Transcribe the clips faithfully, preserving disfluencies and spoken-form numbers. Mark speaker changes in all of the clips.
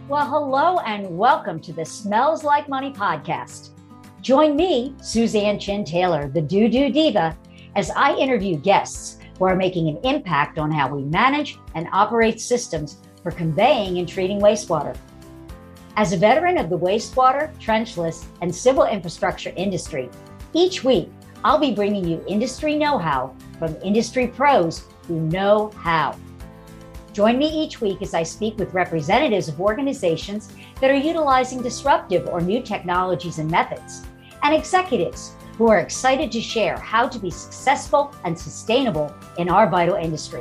Speaker 1: Well, hello and welcome to the Smells Like Money podcast. Join me, Suzanne Chin Taylor, the Doo Doo Diva, as I interview guests who are making an impact on how we manage and operate systems for conveying and treating wastewater. As a veteran of the wastewater, trenchless, and civil infrastructure industry, each week I'll be bringing you industry know-how from industry pros who know how. Join me each week as I speak with representatives of organizations that are utilizing disruptive or new technologies and methods, and executives who are excited to share how to be successful and sustainable in our vital industry.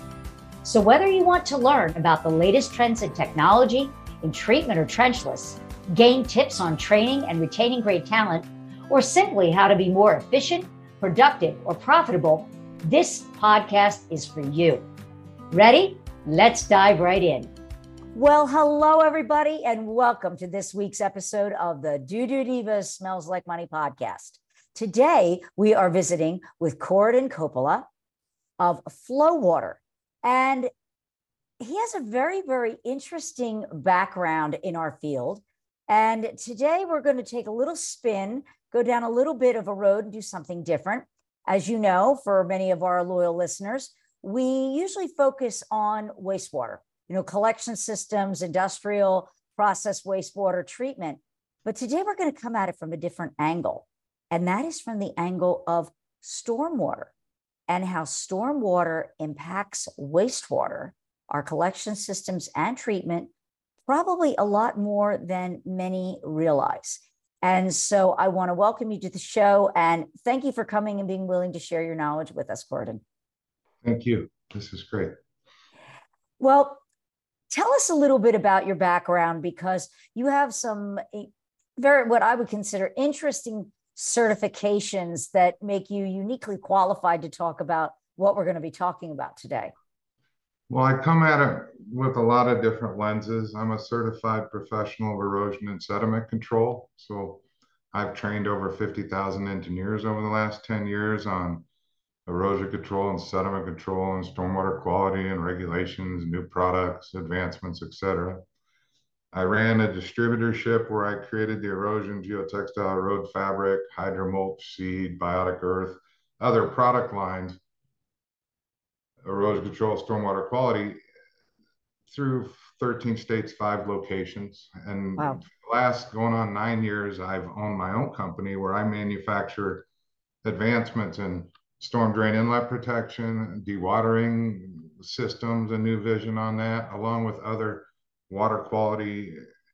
Speaker 1: So whether you want to learn about the latest trends in technology, in treatment or trenchless, gain tips on training and retaining great talent, or simply how to be more efficient, productive, or profitable, this podcast is for you. Ready? Let's dive right in. Well, hello, everybody, and welcome to this week's episode of the Doo Doo Diva Smells Like Money podcast. Today, we are visiting with Corridon Coppola of Flowwater, and he has a very, very interesting background in our field. And today, we're going to take a little spin, go down a little bit of a road and do something different. As you know, for many of our loyal listeners, we usually focus on wastewater, you know, collection systems, industrial process wastewater treatment. But today we're going to come at it from a different angle. And that is from the angle of stormwater and how stormwater impacts wastewater, our collection systems and treatment, probably a lot more than many realize. And so I want to welcome you to the show and thank you for coming and being willing to share your knowledge with us, Corridon.
Speaker 2: Thank you. This is great.
Speaker 1: Well, tell us a little bit about your background, because you have some very, what I would consider interesting certifications that make you uniquely qualified to talk about what we're going to be talking about today.
Speaker 2: Well, I come at it with a lot of different lenses. I'm a certified professional of erosion and sediment control. So I've trained over fifty thousand engineers over the last ten years on erosion control and sediment control and stormwater quality and regulations, new products, advancements, et cetera. I ran a distributorship where I created the erosion, geotextile, road fabric, hydromulch, seed, biotic earth, other product lines, erosion control, stormwater quality through thirteen states, five locations. And
Speaker 1: wow.
Speaker 2: For the last going on nine years, I've owned my own company where I manufacture advancements in storm drain inlet protection, dewatering systems, a new vision on that, along with other water quality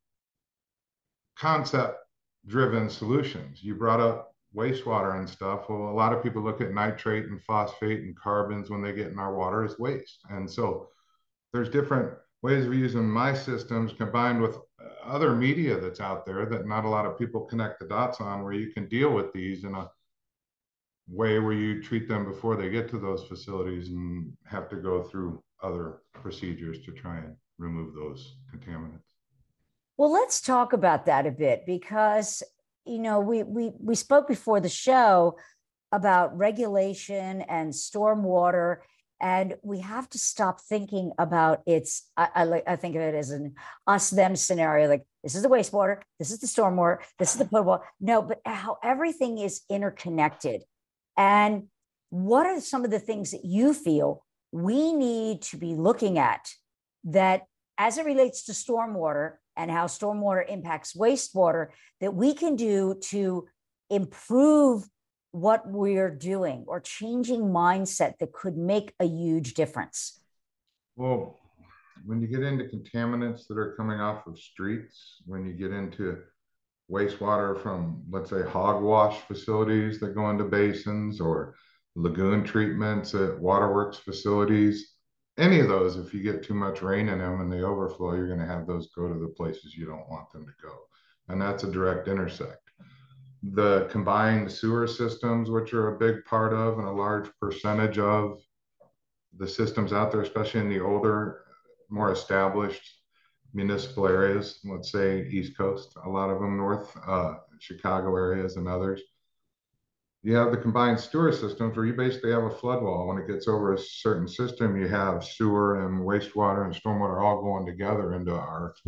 Speaker 2: concept-driven solutions. You brought up wastewater and stuff. Well, a lot of people look at nitrate and phosphate and carbons when they get in our water as waste. And so there's different ways of using my systems combined with other media that's out there that not a lot of people connect the dots on, where you can deal with these in a way where you treat them before they get to those facilities and have to go through other procedures to try and remove those contaminants.
Speaker 1: Well, let's talk about that a bit, because, you know, we we we spoke before the show about regulation and stormwater, and we have to stop thinking about it's, I, I, like, I think of it as an us-them scenario, like this is the wastewater, this is the stormwater, this is the potable. No, but how everything is interconnected. And what are some of the things that you feel we need to be looking at that, as it relates to stormwater and how stormwater impacts wastewater, that we can do to improve what we're doing or changing mindset that could make a huge difference?
Speaker 2: Well, when you get into contaminants that are coming off of streets, when you get into wastewater from, let's say, hog wash facilities that go into basins, or lagoon treatments at waterworks facilities, any of those, if you get too much rain in them and they overflow, you're going to have those go to the places you don't want them to go. And that's a direct intersect. The combined sewer systems, which are a big part of and a large percentage of the systems out there, especially in the older, more established municipal areas, let's say East Coast, a lot of them north, uh, Chicago areas and others. You have the combined sewer systems where you basically have a flood wall. When it gets over a certain system, you have sewer and wastewater and stormwater all going together into our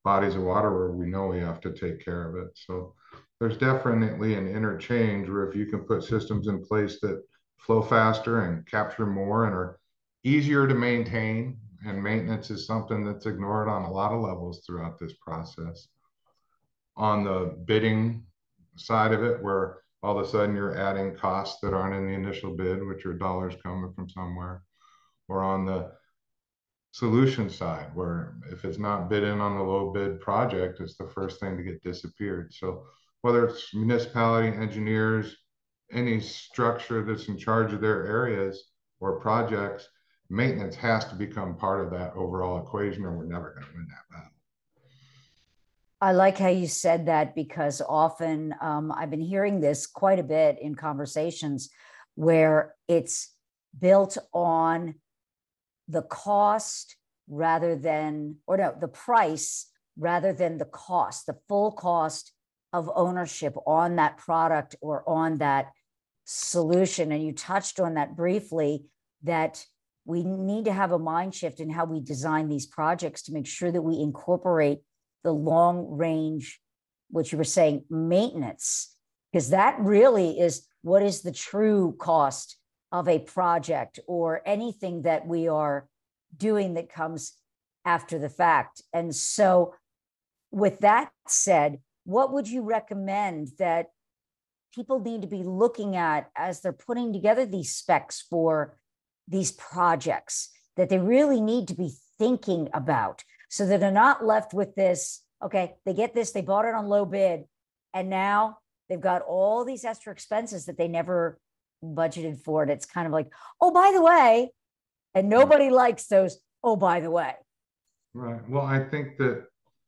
Speaker 2: bodies of water where we know we have to take care of it. So there's definitely an interchange where if you can put systems in place that flow faster and capture more and are easier to maintain, and maintenance is something that's ignored on a lot of levels throughout this process. On the bidding side of it, where all of a sudden you're adding costs that aren't in the initial bid, which are dollars coming from somewhere, or on the solution side, where if it's not bid in on the low bid project, it's the first thing to get disappeared. So whether it's municipality, engineers, any structure that's in charge of their areas or projects, maintenance has to become part of that overall equation, or we're never going to win that battle.
Speaker 1: I like how you said that, because often um, I've been hearing this quite a bit in conversations where it's built on the cost rather than, or no, the price rather than the cost, the full cost of ownership on that product or on that solution. And you touched on that briefly, that we need to have a mind shift in how we design these projects to make sure that we incorporate the long range, what you were saying, maintenance, because that really is what is the true cost of a project or anything that we are doing that comes after the fact. And so with that said, what would you recommend that people need to be looking at as they're putting together these specs for these projects that they really need to be thinking about, so that they're not left with this, okay, they get this, they bought it on low bid, and now they've got all these extra expenses that they never budgeted for. And it's kind of like, oh, by the way, and nobody likes those, oh, by the way.
Speaker 2: Right. Well, I think that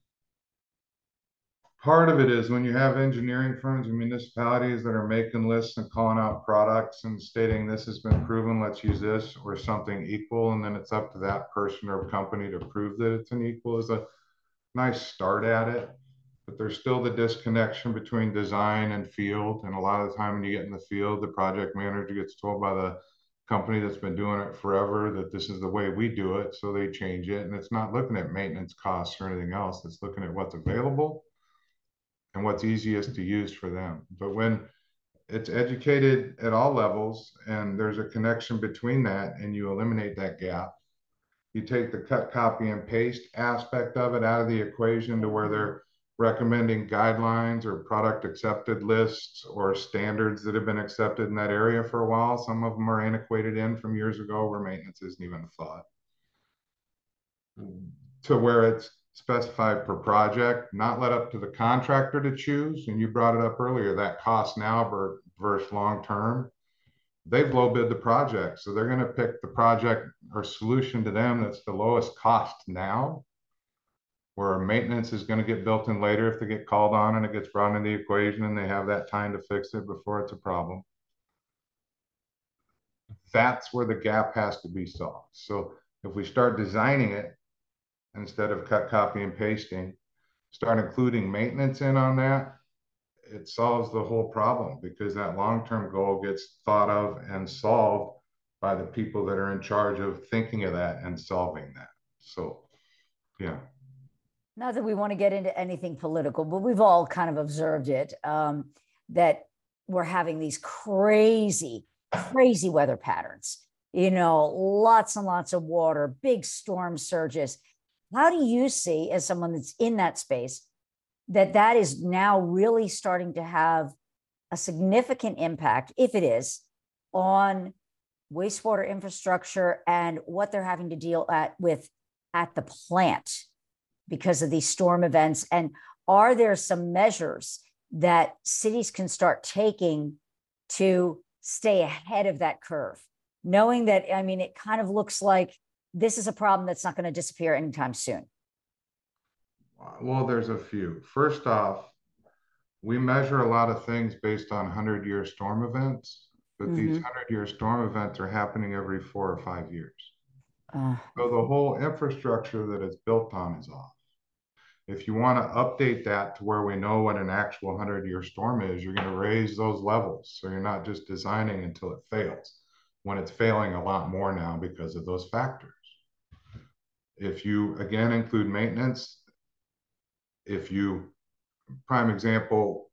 Speaker 2: part of it is when you have engineering firms and municipalities that are making lists and calling out products and stating this has been proven, let's use this or something equal, and then it's up to that person or company to prove that it's an equal, is a nice start at it. But there's still the disconnection between design and field. And a lot of the time when you get in the field, the project manager gets told by the company that's been doing it forever that this is the way we do it. So they change it. And it's not looking at maintenance costs or anything else. It's looking at what's available and what's easiest to use for them. But when it's educated at all levels and there's a connection between that and you eliminate that gap, you take the cut, copy, and paste aspect of it out of the equation to where they're recommending guidelines or product accepted lists or standards that have been accepted in that area for a while. Some of them are antiquated in from years ago where maintenance isn't even a thought, to where it's specified per project, not let up to the contractor to choose. And you brought it up earlier, that cost now versus long term. They've low bid the project, so they're going to pick the project or solution to them that's the lowest cost now, where maintenance is going to get built in later if they get called on and it gets brought into the equation and they have that time to fix it before it's a problem. That's where the gap has to be solved. So if we start designing it instead of cut, copy, and pasting, start including maintenance in on that, it solves the whole problem, because that long-term goal gets thought of and solved by the people that are in charge of thinking of that and solving that. So, yeah.
Speaker 1: Not that we want to get into anything political, but we've all kind of observed it, um, that we're having these crazy, crazy weather patterns, you know, lots and lots of water, big storm surges. How do you see, as someone that's in that space, that that is now really starting to have a significant impact, if it is, on wastewater infrastructure and what they're having to deal at, with at the plant because of these storm events? And are there some measures that cities can start taking to stay ahead of that curve, knowing that, I mean, it kind of looks like this is a problem that's not going to disappear anytime soon?
Speaker 2: Well, there's a few. First off, we measure a lot of things based on hundred-year storm events, but mm-hmm. these hundred-year storm events are happening every four or five years. Uh, so the whole infrastructure that it's built on is off. If you want to update that to where we know what an actual hundred-year storm is, you're going to raise those levels. So you're not just designing until it fails, when it's failing a lot more now because of those factors. If you, again, include maintenance, If you, prime example,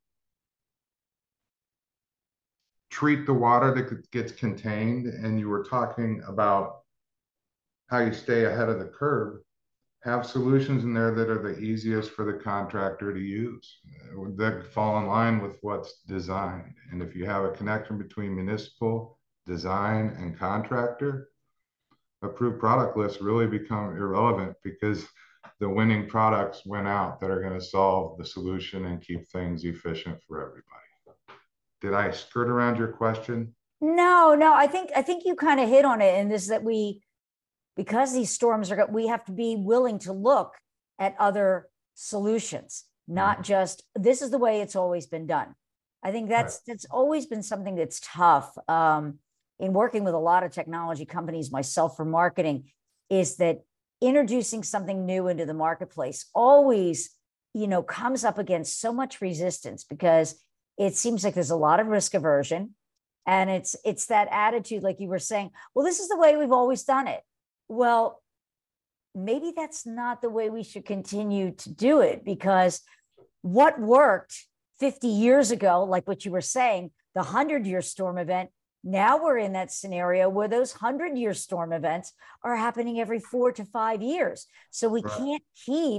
Speaker 2: treat the water that gets contained, and you were talking about how you stay ahead of the curve, have solutions in there that are the easiest for the contractor to use, uh, that fall in line with what's designed. And if you have a connection between municipal design and contractor, approved product lists really become irrelevant, because the winning products win out that are going to solve the solution and keep things efficient for everybody. Did I skirt around your question?
Speaker 1: No, no, I think I think you kind of hit on it, and this that we, because these storms are, we have to be willing to look at other solutions, not just this is the way it's always been done. I think that's right. That's always been something that's tough um, in working with a lot of technology companies, myself for marketing, is that introducing something new into the marketplace always, you know, comes up against so much resistance, because it seems like there's a lot of risk aversion. And it's it's that attitude, like you were saying, well, this is the way we've always done it. Well, maybe that's not the way we should continue to do it, because what worked fifty years ago, like what you were saying, the hundred-year storm event, now we're in that scenario where those hundred-year storm events are happening every four to five years. So we right. can't keep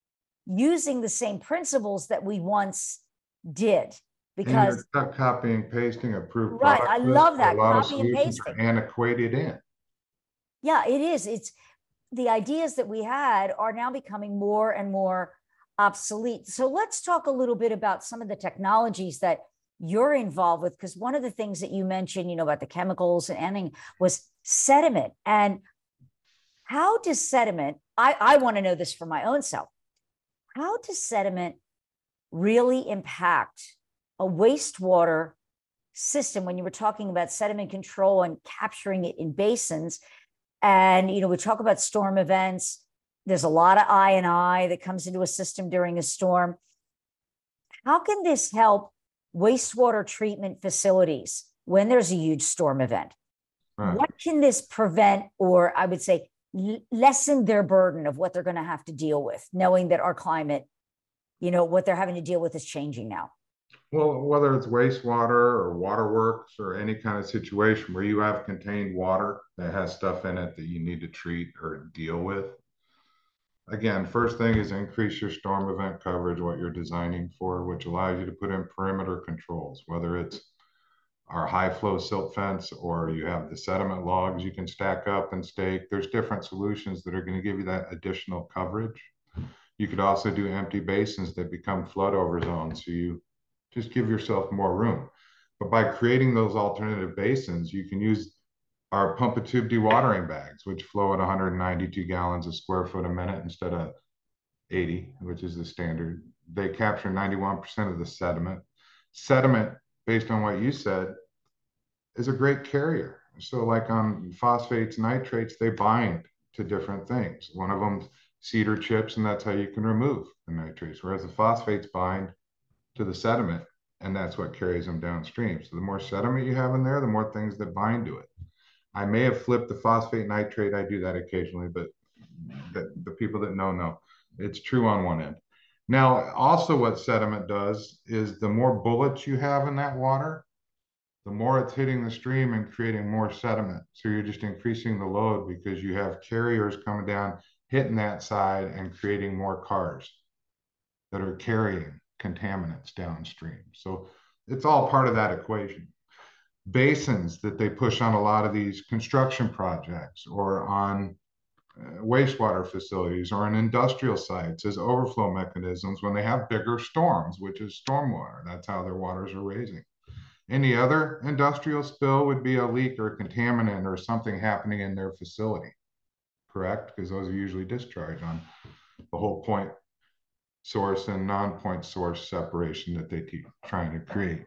Speaker 1: using the same principles that we once did. Because
Speaker 2: and you're copying, pasting, approved
Speaker 1: right. I love that.
Speaker 2: A lot
Speaker 1: Copy
Speaker 2: of
Speaker 1: and
Speaker 2: solutions
Speaker 1: pasting.
Speaker 2: are antiquated in.
Speaker 1: Yeah, it is. It's the ideas that we had are now becoming more and more obsolete. So let's talk a little bit about some of the technologies that you're involved with, because one of the things that you mentioned, you know, about the chemicals and anything was sediment. And how does sediment, I, I want to know this for my own self, how does sediment really impact a wastewater system when you were talking about sediment control and capturing it in basins? And, you know, we talk about storm events. There's a lot of I and I that comes into a system during a storm. How can this help wastewater treatment facilities when there's a huge storm event? Right. What can this prevent, or I would say lessen their burden of what they're going to have to deal with, knowing that our climate, you know, what they're having to deal with is changing now?
Speaker 2: Well, whether it's wastewater or waterworks or any kind of situation where you have contained water that has stuff in it that you need to treat or deal with. Again, first thing is increase your storm event coverage, what you're designing for, which allows you to put in perimeter controls, whether it's our high flow silt fence or you have the sediment logs you can stack up and stake. There's different solutions that are going to give you that additional coverage. You could also do empty basins that become flood over zones, so you just give yourself more room. But by creating those alternative basins, you can use our pump and tube dewatering bags, which flow at one hundred ninety-two gallons a square foot a minute instead of eighty, which is the standard. They capture ninety-one percent of the sediment. Sediment, based on what you said, is a great carrier. So like on phosphates, nitrates, they bind to different things. One of them, cedar chips, and that's how you can remove the nitrates, whereas the phosphates bind to the sediment, and that's what carries them downstream. So the more sediment you have in there, the more things that bind to it. I may have flipped the phosphate nitrate. I do that occasionally, but the, the people that know, know. It's true on one end. Now, also what sediment does is the more bullets you have in that water, the more it's hitting the stream and creating more sediment. So you're just increasing the load because you have carriers coming down, hitting that side and creating more cars that are carrying contaminants downstream. So it's all part of that equation. Basins that they push on a lot of these construction projects or on uh, wastewater facilities or on industrial sites as overflow mechanisms when they have bigger storms, which is stormwater. That's how their waters are raising. Any other industrial spill would be a leak or a contaminant or something happening in their facility, correct? Because those are usually discharged on the whole point source and non-point source separation that they keep trying to create.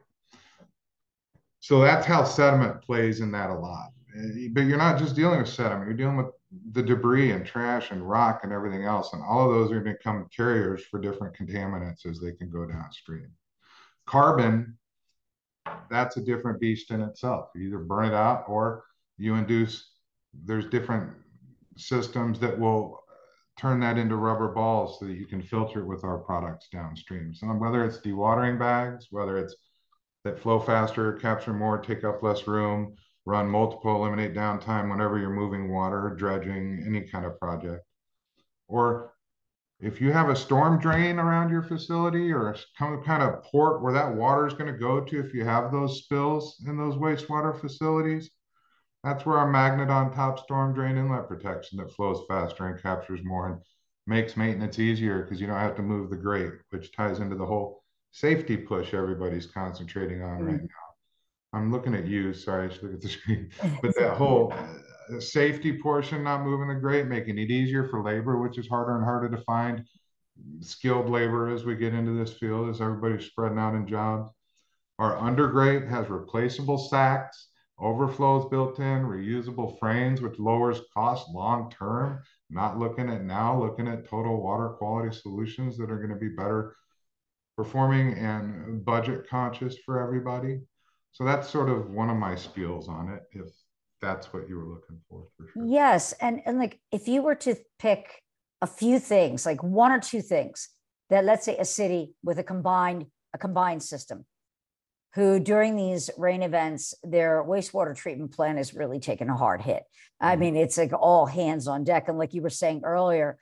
Speaker 2: So that's how sediment plays in that a lot. But you're not just dealing with sediment, you're dealing with the debris and trash and rock and everything else. And all of those are going to become carriers for different contaminants as they can go downstream. Carbon, that's a different beast in itself. You either burn it out or you induce, there's different systems that will turn that into rubber balls so that you can filter it with our products downstream. So whether it's dewatering bags, whether it's that flow faster, capture more, take up less room, run multiple, eliminate downtime whenever you're moving water, dredging, any kind of project. Or if you have a storm drain around your facility or some kind of port where that water is going to go to if you have those spills in those wastewater facilities, that's where our magnet on top storm drain inlet protection that flows faster and captures more and makes maintenance easier because you don't have to move the grate, which ties into the whole safety push everybody's concentrating on right now. I'm looking at you, sorry, I should look at the screen. But that whole uh, safety portion, not moving the grate, making it easier for labor, which is harder and harder to find skilled labor as we get into this field, as everybody's spreading out in jobs. Our undergrate has replaceable sacks, overflows built in, reusable frames, which lowers cost long term. Not looking at now, looking at total water quality solutions that are going to be better performing and budget conscious for everybody. So that's sort of one of my skills on it, if that's what you were looking for, for sure.
Speaker 1: Yes. And, and like, if you were to pick a few things, like one or two things that, let's say a city with a combined, a combined system, who during these rain events, their wastewater treatment plant is really taking a hard hit. I mean, it's like all hands on deck. And like you were saying earlier,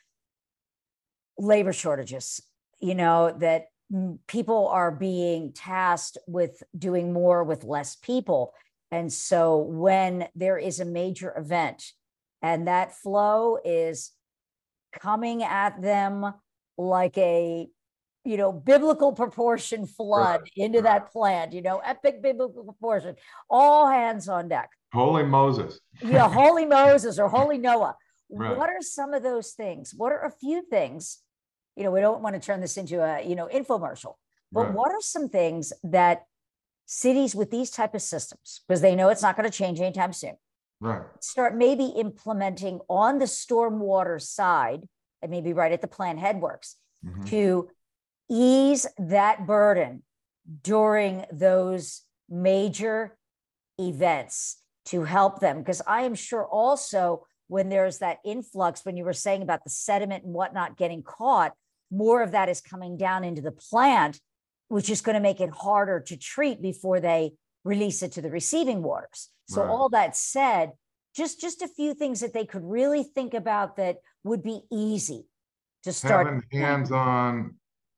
Speaker 1: labor shortages, you know, that people are being tasked with doing more with less people. And so when there is a major event and that flow is coming at them like a, you know, biblical proportion flood right, into right. that plant, you know, epic biblical proportion, all hands on deck.
Speaker 2: Holy Moses.
Speaker 1: Yeah, holy Moses or holy Noah.
Speaker 2: Right.
Speaker 1: What are some of those things? What are a few things? You know, we don't want to turn this into a, you know, infomercial, but right. what are some things that cities with these type of systems, because they know it's not going to change anytime soon,
Speaker 2: right,
Speaker 1: start maybe implementing on the stormwater side, and maybe right at the plant headworks, mm-hmm. to ease that burden during those major events to help them? Because I am sure also when there's that influx, when you were saying about the sediment and whatnot getting caught, more of that is coming down into the plant, which is going to make it harder to treat before they release it to the receiving waters. So right. all that said, just, just a few things that they could really think about that would be easy to start.
Speaker 2: Having hands-on,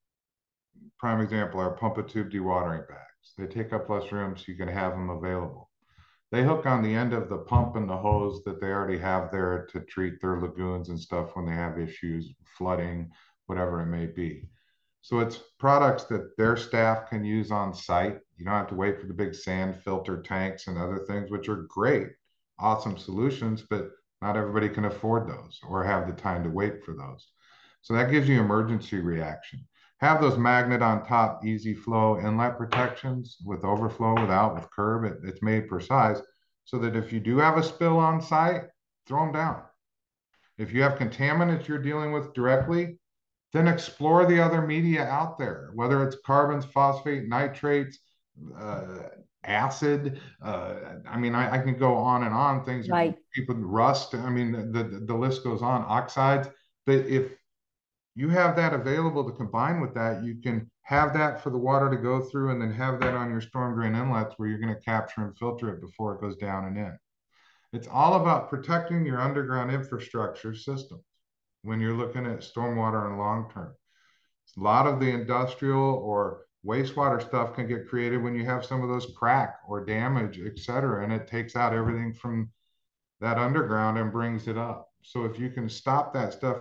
Speaker 2: prime example, our pump and tube dewatering bags. They take up less room, so you can have them available. They hook on the end of the pump and the hose that they already have there to treat their lagoons and stuff when they have issues, flooding, whatever it may be. So it's products that their staff can use on site. You don't have to wait for the big sand filter tanks and other things, which are great, awesome solutions, but not everybody can afford those or have the time to wait for those. So that gives you emergency reaction. Have those magnet on top, easy flow inlet protections with overflow, without, with curb. It, it's made per size so that if you do have a spill on site, throw them down. If you have contaminants you're dealing with directly, then explore the other media out there, whether it's carbons, phosphate, nitrates, uh, acid. Uh, I mean, I, I can go on and on. Things
Speaker 1: right.
Speaker 2: people rust. I mean, the, the, the list goes on. Oxides. But if you have that available to combine with that, you can have that for the water to go through and then have that on your storm drain inlets where you're going to capture and filter it before it goes down and in. It's all about protecting your underground infrastructure system when you're looking at stormwater and long term. A lot of the industrial or wastewater stuff can get created when you have some of those crack or damage, et cetera, and it takes out everything from that underground and brings it up. So if you can stop that stuff,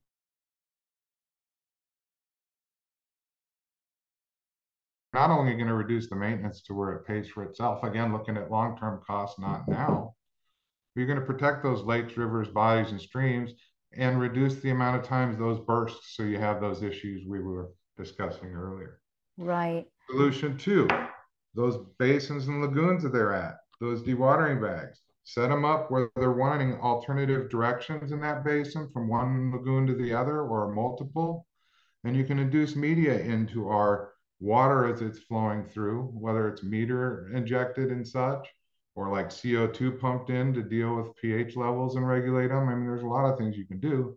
Speaker 2: not only going to reduce the maintenance to where it pays for itself, again, looking at long-term costs, not now, you're going to protect those lakes, rivers, bodies, and streams and reduce the amount of times those burst, so you have those issues we were discussing earlier.
Speaker 1: Right.
Speaker 2: Solution two, those basins and lagoons that they're at, those dewatering bags, set them up where they're wanting alternative directions in that basin from one lagoon to the other or multiple, and you can induce media into our water as it's flowing through, whether it's meter injected and such, or like C O two pumped in to deal with pH levels and regulate them. I mean, there's a lot of things you can do.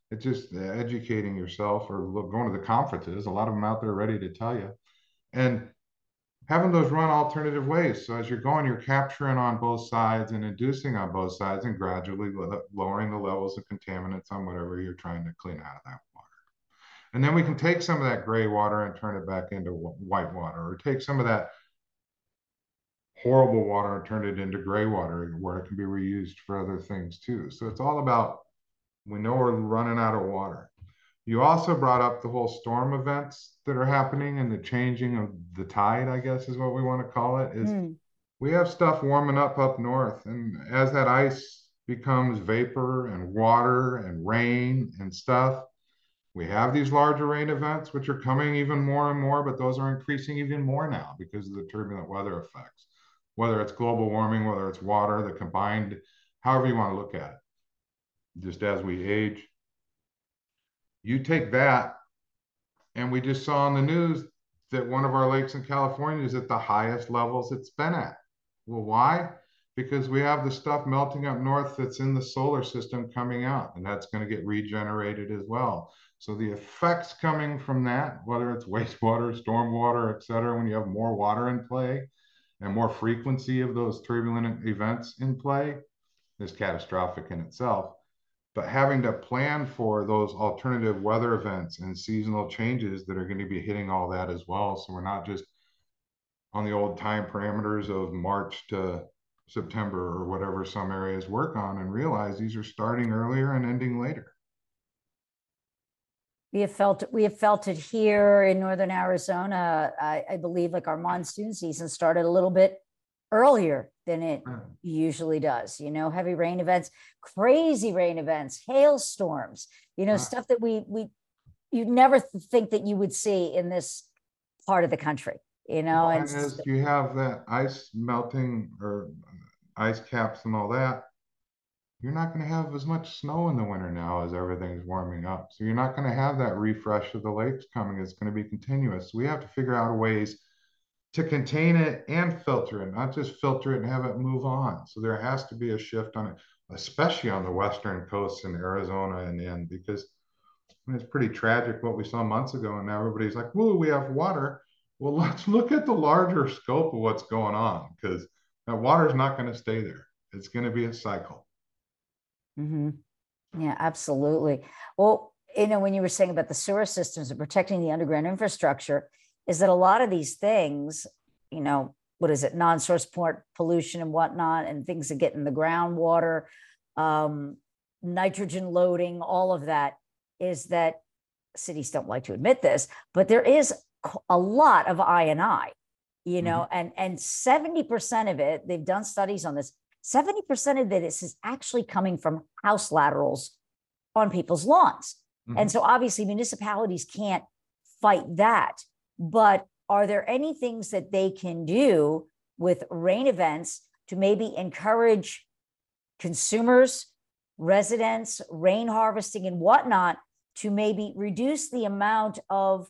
Speaker 2: It's just educating yourself or going to the conferences. A lot of them out there ready to tell you. And having those run alternative ways. So as you're going, you're capturing on both sides and inducing on both sides and gradually lowering the levels of contaminants on whatever you're trying to clean out of that water. And then we can take some of that gray water and turn it back into white water, or take some of that horrible water and turn it into gray water where it can be reused for other things too. So it's all about, we know we're running out of water. You also brought up the whole storm events that are happening and the changing of the tide, I guess is what we want to call it, is mm. we have stuff warming up up north. And as that ice becomes vapor and water and rain and stuff, we have these larger rain events, which are coming even more and more, but those are increasing even more now because of the turbulent weather effects, whether it's global warming, whether it's water, the combined, however you want to look at it. Just as we age, you take that, and we just saw on the news that one of our lakes in California is at the highest levels it's been at. Well, why? Because we have the stuff melting up north that's in the solar system coming out, and that's going to get regenerated as well. So the effects coming from that, whether it's wastewater, stormwater, et cetera, when you have more water in play and more frequency of those turbulent events in play, is catastrophic in itself. But having to plan for those alternative weather events and seasonal changes that are going to be hitting all that as well. So we're not just on the old time parameters of March to September or whatever some areas work on, and realize these are starting earlier and ending later.
Speaker 1: We have felt we have felt it here in northern Arizona. I, I believe like our monsoon season started a little bit earlier than it usually does. You know, heavy rain events, crazy rain events, hailstorms. You know, stuff that we we you'd never think that you would see in this part of the country. You know,
Speaker 2: well,
Speaker 1: and,
Speaker 2: and as you have that ice melting or ice caps and all that, you're not going to have as much snow in the winter now as everything's warming up. So you're not going to have that refresh of the lakes coming. It's going to be continuous. So we have to figure out ways to contain it and filter it, not just filter it and have it move on. So there has to be a shift on it, especially on the western coast in Arizona and in, because I mean, it's pretty tragic what we saw months ago. And now everybody's like, whoa, we have water. Well, let's look at the larger scope of what's going on, because that water is not going to stay there. It's going to be a cycle.
Speaker 1: Mm-hmm. Yeah, absolutely. Well, you know, when you were saying about the sewer systems and protecting the underground infrastructure, is that a lot of these things, you know, what is it, non-source port pollution and whatnot, and things that get in the groundwater, um, nitrogen loading, all of that, is that cities don't like to admit this, but there is a lot of I and I, you know, mm-hmm. and, and seventy percent of it, they've done studies on this, seventy percent of this is actually coming from house laterals on people's lawns. Mm-hmm. And so obviously municipalities can't fight that. But are there any things that they can do with rain events to maybe encourage consumers, residents, rain harvesting and whatnot to maybe reduce the amount of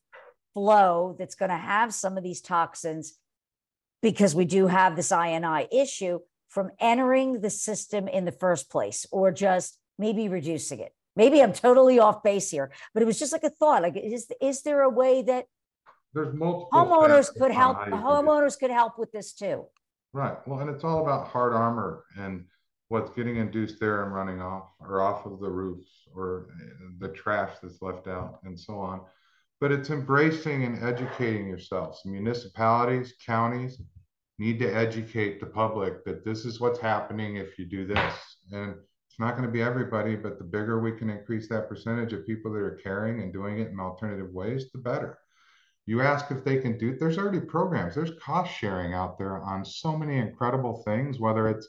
Speaker 1: flow that's going to have some of these toxins, because we do have this I and I issue, from entering the system in the first place, or just maybe reducing it? Maybe I'm totally off base here, but it was just like a thought. Like, is, is there a way that
Speaker 2: there's multiple
Speaker 1: homeowners could help homeowners could help with this too?
Speaker 2: Right. Well, and it's all about hard armor and what's getting induced there and running off or off of the roofs or the trash that's left out and so on. But it's embracing and educating yourselves. Municipalities, counties need to educate the public that this is what's happening if you do this. And it's not going to be everybody, but the bigger we can increase that percentage of people that are caring and doing it in alternative ways, the better. You ask if they can do it. There's already programs. There's cost sharing out there on so many incredible things, whether it's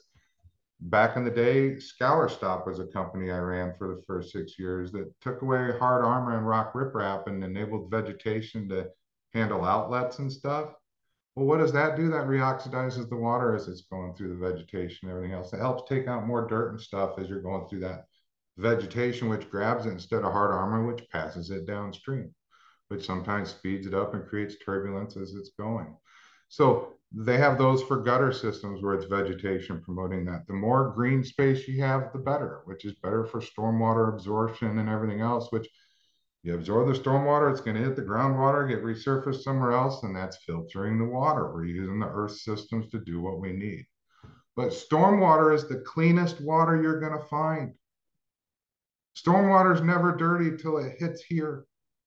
Speaker 2: back in the day, Scour Stop was a company I ran for the first six years that took away hard armor and rock riprap and enabled vegetation to handle outlets and stuff. Well, what does that do? That reoxidizes the water as it's going through the vegetation and everything else. It helps take out more dirt and stuff as you're going through that vegetation, which grabs it instead of hard armor, which passes it downstream, which sometimes speeds it up and creates turbulence as it's going. So they have those for gutter systems where it's vegetation promoting that. The more green space you have, the better, which is better for stormwater absorption and everything else, which you absorb the stormwater, it's going to hit the groundwater, get resurfaced somewhere else, and that's filtering the water. We're using the earth systems to do what we need. But stormwater is the cleanest water you're going to find. Stormwater is never dirty till it hits here.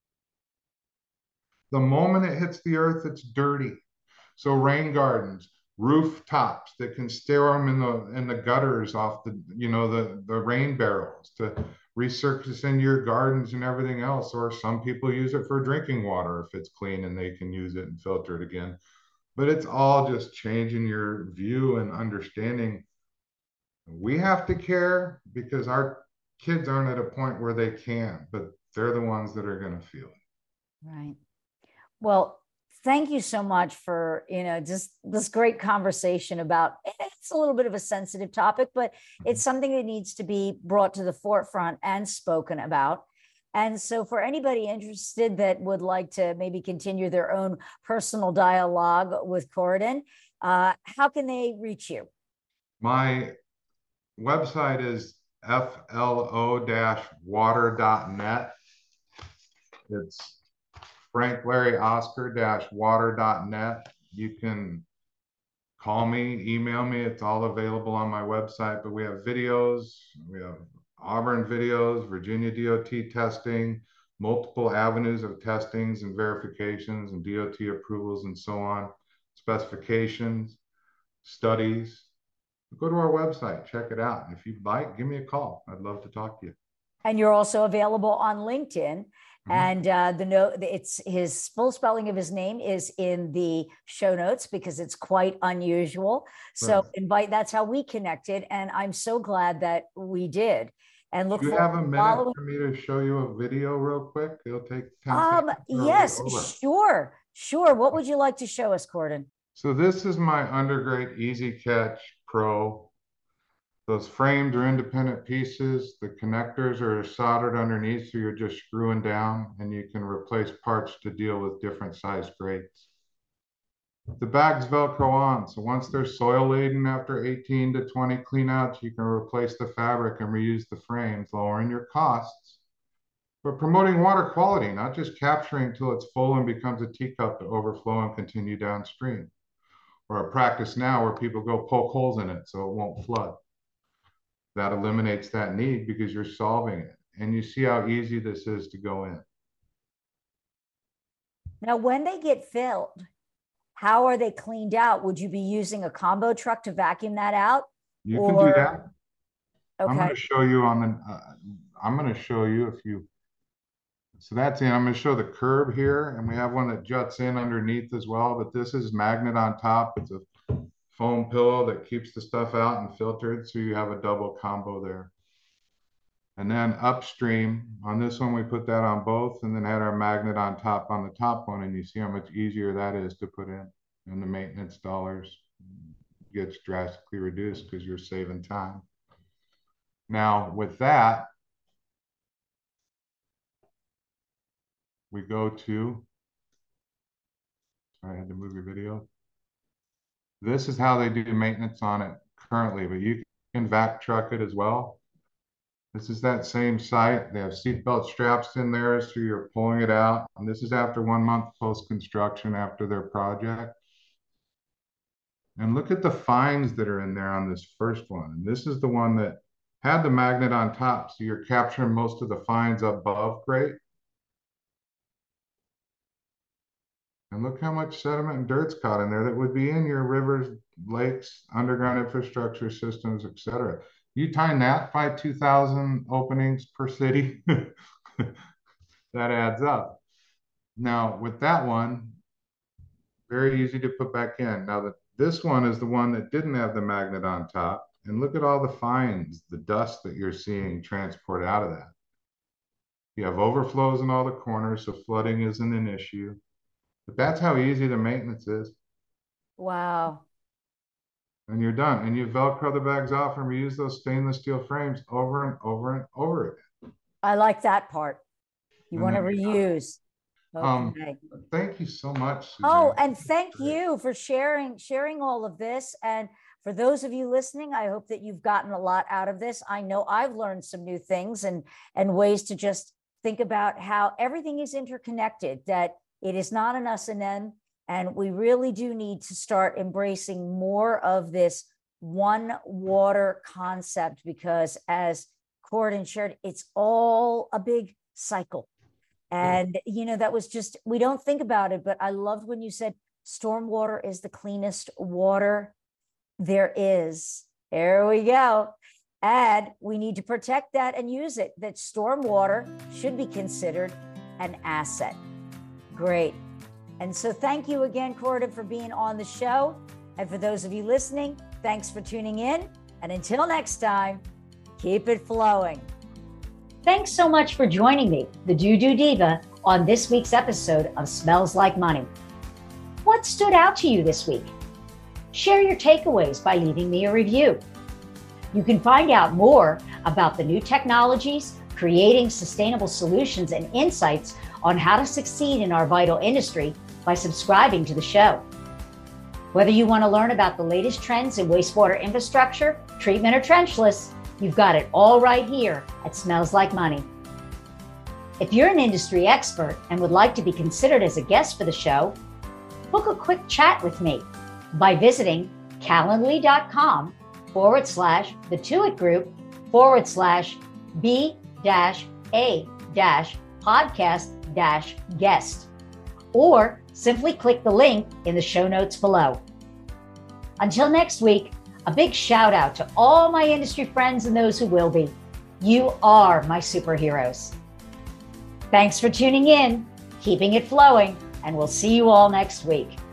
Speaker 2: The moment it hits the earth, it's dirty. So rain gardens, rooftops that can store them in the in the gutters off the, you know, the, the rain barrels to resurface into your gardens and everything else. Or some people use it for drinking water if it's clean and they can use it and filter it again. But it's all just changing your view and understanding. We have to care because our kids aren't at a point where they can, but they're the ones that are going to feel it.
Speaker 1: Right. Well, thank you so much for, you know, just this great conversation about, it's a little bit of a sensitive topic, but it's something that needs to be brought to the forefront and spoken about. And so for anybody interested that would like to maybe continue their own personal dialogue with Corydon, uh, how can they reach you?
Speaker 2: My website is f l o dash water dot net. It's Frank Larry Oscar dash water dot net. You can call me, email me. It's all available on my website, but we have videos. We have Auburn videos, Virginia D O T testing, multiple avenues of testings and verifications and D O T approvals and so on, specifications, studies. Go to our website, check it out. And if you'd like, give me a call. I'd love to talk to you.
Speaker 1: And you're also available on LinkedIn. Mm-hmm. And uh, the note, it's his full spelling of his name is in the show notes because it's quite unusual. So right. invite, that's how we connected. And I'm so glad that we did. And look,
Speaker 2: do you have a minute following... for me to show you a video real quick? It'll take ten
Speaker 1: um,
Speaker 2: seconds.
Speaker 1: Yes, sure, sure. What would you like to show us, Corydon?
Speaker 2: So this is my Undergrate Easy Catch Pro. Those frames are independent pieces. The connectors are soldered underneath, so you're just screwing down, and you can replace parts to deal with different size grates. The bags Velcro on, so once they're soil laden after eighteen to twenty cleanouts, you can replace the fabric and reuse the frames, lowering your costs, but promoting water quality, not just capturing until it's full and becomes a teacup to overflow and continue downstream. Or a practice now where people go poke holes in it so it won't flood. That eliminates that need because you're solving it. And you see how easy this is to go in.
Speaker 1: Now, when they get filled, how are they cleaned out? Would you be using a combo truck to vacuum that out?
Speaker 2: You or... can do that.
Speaker 1: Okay.
Speaker 2: I'm going to show you on the, uh, I'm going to show you if you, so that's in, I'm going to show the curb here, and we have one that juts in underneath as well, but this is magnet on top. It's a foam pillow that keeps the stuff out and filtered, so you have a double combo there. And then upstream, on this one, we put that on both and then had our magnet on top on the top one, and you see how much easier that is to put in. And the maintenance dollars gets drastically reduced because you're saving time. Now, with that, we go to, sorry, I had to move your video. This is how they do maintenance on it currently, but you can vac truck it as well. This is that same site. They have seatbelt straps in there, so you're pulling it out. And this is after one month post-construction after their project. And look at the fines that are in there on this first one. And this is the one that had the magnet on top, so you're capturing most of the fines above grate. And look how much sediment and dirt's caught in there that would be in your rivers, lakes, underground infrastructure systems, et cetera. You time that by two thousand openings per city, that adds up. Now, with that one, very easy to put back in. Now, the, this one is the one that didn't have the magnet on top. And look at all the fines, the dust that you're seeing transport out of that. You have overflows in all the corners, so flooding isn't an issue. But that's how easy the maintenance is.
Speaker 1: Wow.
Speaker 2: And you're done. And you Velcro the bags off and reuse those stainless steel frames over and over and over again.
Speaker 1: I like that part. You
Speaker 2: and
Speaker 1: want to reuse.
Speaker 2: Um,
Speaker 1: Okay.
Speaker 2: thank you so much,
Speaker 1: Oh,
Speaker 2: Suzanne.
Speaker 1: and thank you for sharing sharing all of this. And for those of you listening, I hope that you've gotten a lot out of this. I know I've learned some new things and and ways to just think about how everything is interconnected, that it is not an us and them. And we really do need to start embracing more of this one water concept, because as Corydon shared, it's all a big cycle. And, you know, that was just, we don't think about it, but I loved when you said stormwater is the cleanest water there is. There we go. And we need to protect that and use it, that stormwater should be considered an asset. Great. And so thank you again, Corydon, for being on the show. And for those of you listening, thanks for tuning in. And until next time, keep it flowing. Thanks so much for joining me, the Doo Doo Diva, on this week's episode of Smells Like Money. What stood out to you this week? Share your takeaways by leaving me a review. You can find out more about the new technologies, creating sustainable solutions, and insights on how to succeed in our vital industry by subscribing to the show. Whether you want to learn about the latest trends in wastewater infrastructure, treatment, or trenchless, you've got it all right here at Smells Like Money. If you're an industry expert and would like to be considered as a guest for the show, book a quick chat with me by visiting calendly.com forward slash the Tuit Group forward slash B dash A dash podcast dash guest, or simply click the link in the show notes below. Until next week, a big shout out to all my industry friends and those who will be. You are my superheroes. Thanks for tuning in, keeping it flowing, and we'll see you all next week.